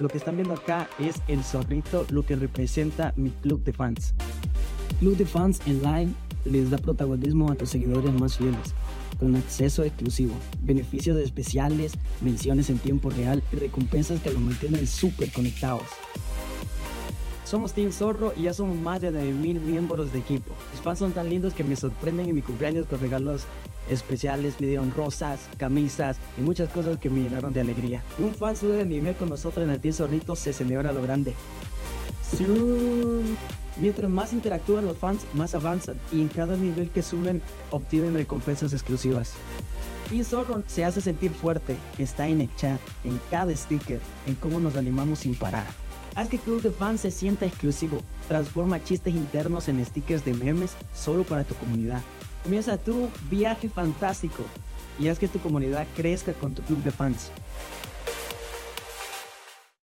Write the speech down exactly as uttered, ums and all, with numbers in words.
Lo que están viendo acá es el zorrito, lo que representa mi club de fans. Club de fans en Line les da protagonismo a tus seguidores más fieles, con acceso exclusivo, beneficios especiales, menciones en tiempo real y recompensas que los mantienen súper conectados. Somos Team Zorro y ya somos más de nueve mil miembros de equipo. Mis fans son tan lindos que me sorprenden en mi cumpleaños con regalos especiales, me dieron rosas, camisas y muchas cosas que me llenaron de alegría. Un fan sube de nivel con nosotros en el Team Zorrito, se celebra lo grande. Sí. Mientras más interactúan los fans, más avanzan y en cada nivel que suben obtienen recompensas exclusivas. Team Zorro se hace sentir fuerte, está en el chat, en cada sticker, en cómo nos animamos sin parar. Haz que Club de Fans se sienta exclusivo, transforma chistes internos en stickers de memes solo para tu comunidad. Comienza tu viaje fantástico y haz que tu comunidad crezca con tu Club de Fans.